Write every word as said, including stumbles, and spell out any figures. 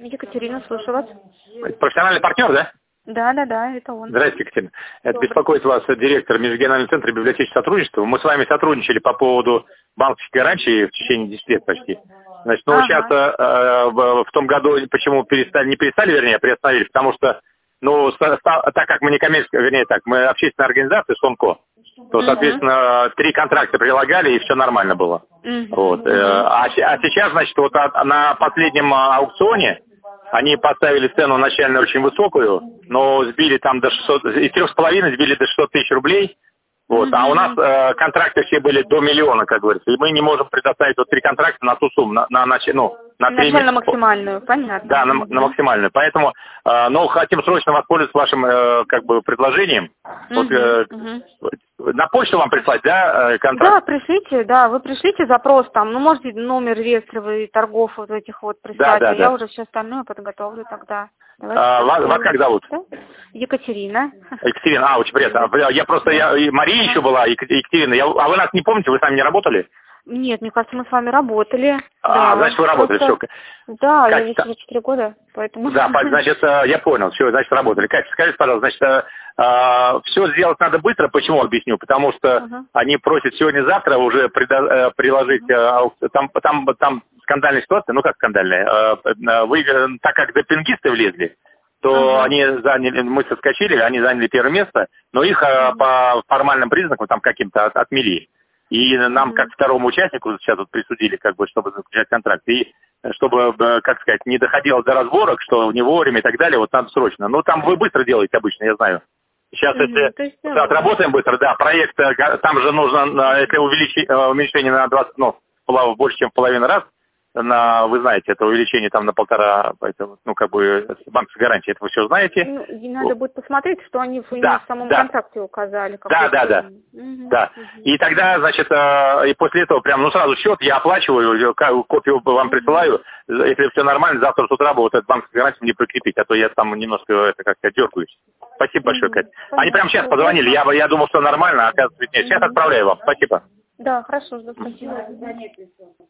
Екатерина, слушаю вас. Профессиональный партнер, да? Да, да, да, это он. Здравствуйте, Екатерина. Это Добрый. беспокоит вас директор Межрегионального центра библиотечного сотрудничества. Мы с вами сотрудничали по поводу банковской гарантии в течение десяти лет почти. Значит, ну, Ага. сейчас э, в, в том году почему перестали, не перестали, вернее, приостановили, потому что, ну, ста- ста- так как мы не коммерческая, вернее, так, мы общественная организация СОНКО, то, Мгм. соответственно, три контракта прилагали, и все нормально было. Мгм. Вот. э, Мгм. А, се- а сейчас, значит, вот от- на последнем а, аукционе они поставили цену начальную очень высокую, но сбили там до шестисот, из трех с половиной сбили до шестисот тысяч рублей. Вот. А у нас Мгм. э, контракты все были до миллиона, как говорится, и мы не можем предоставить вот три контракта на ту сумму, на, на, нач- ну, на три Начально месяца. максимальную, понятно. Да, на, на Мгм. максимальную. Поэтому, э, но хотим срочно воспользоваться вашим э, как бы предложением. Вот, Мгм. э, Мгм. на почту вам прислать, да, э, контракт? Да, пришлите, да, вы пришлите запрос там, ну, можете номер реестровый торгов вот этих вот Да, прислать, да, а я да. уже все остальное подготовлю тогда. Давайте А, так вас, вас сделаем. как зовут? Да? Екатерина. Екатерина, а, очень приятно. А, Я просто, я, и Мария еще была, Ек- Екатерина. Я, а вы нас не помните, вы с нами не работали? Нет, мне кажется, мы с вами работали. А, Да. значит, вы работали, все. Просто... Да, я здесь Катя, уже четыре года, поэтому... да, па- значит, э, я понял, все, значит, работали. Катя, скажите, пожалуйста, значит, все сделать надо быстро, почему объясню? Потому что Ага. они просят сегодня-завтра уже прида- э, приложить, Ага. э, аукцион. там, там, там скандальная ситуация, ну как скандальная, Э, э, вы, э, так как допингисты влезли, то Ага. они заняли, мы соскочили, они заняли первое место, но их э, Мгм. по формальным признакам там каким-то от- отмели. И нам, как Мгм. второму участнику, сейчас вот присудили, как бы, чтобы заключать контракт. И э, чтобы, э, как сказать, не доходило до разборок, что не вовремя и так далее, вот надо срочно. Ну, там вы быстро делаете обычно, я знаю. Сейчас, Мгм. если То есть да, давай. отработаем быстро, да, проект, э, га- там же нужно, э, если увеличить, э, уменьшение на двадцать, ну, полов- больше, чем в половину раз, на, вы знаете, это увеличение там на полтора, это, ну, как бы, банковской гарантии, это вы все знаете. Ну, и надо будет посмотреть, что они в, именно Да, в самом да, контракте указали. да, Какую да, да. сумму. Мгм. Да. Мгм. И тогда, значит, э, и после этого прям, ну, сразу счет я оплачиваю, я ка- копию вам Мгм. присылаю. Если все нормально, завтра с утра вот этот банковскую гарантию мне прикрепить, а то я там немножко, это, как сказать, дергаюсь. Спасибо большое, Мгм. Катя. Они прямо Понятно. сейчас Всё, позвонили, хорошо. я, я думал, что нормально, а оказывается, нет. Сейчас Мгм. отправляю вам. Спасибо. Да, хорошо, жду, спасибо.